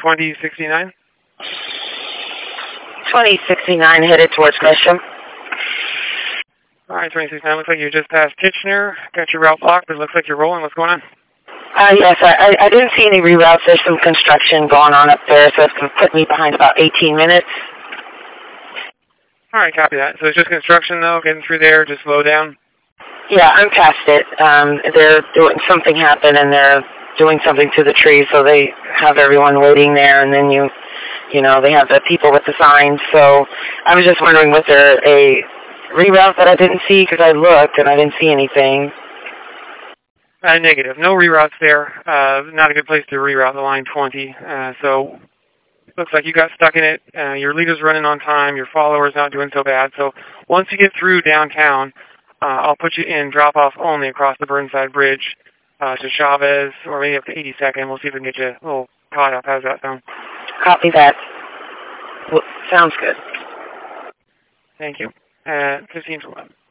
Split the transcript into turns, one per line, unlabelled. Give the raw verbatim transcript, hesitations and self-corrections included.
twenty sixty-nine?
twenty sixty-nine headed towards Gresham.
All right, twenty sixty-nine. Looks like you just passed Kitchener. Got your route blocked, but it looks like you're rolling. What's going on?
Uh, yes, I, I didn't see any reroutes. There's some construction going on up there, so it's going to put me behind about eighteen minutes.
All right, copy that. So it's just construction, though, getting through there, just slow down?
Yeah, I'm past it. Um, they're doing something happen, and they're doing something to the tree, so they have everyone waiting there, and then you, you know, they have the people with the signs. So I was just wondering, was there a reroute that I didn't see? Because I looked, and I didn't see anything.
Uh, negative. No reroutes there. Uh, not a good place to reroute the line twenty. Uh, so looks like you got stuck in it. Uh, your leader's running on time. Your follower's not doing so bad. So once you get through downtown, uh, I'll put you in drop-off only across the Burnside Bridge uh, to Chavez, or maybe up to eighty-second. We'll see if we can get you a little caught up. How's that sound?
Copy that. Well, sounds good.
Thank you. Uh, fifteen to eleven.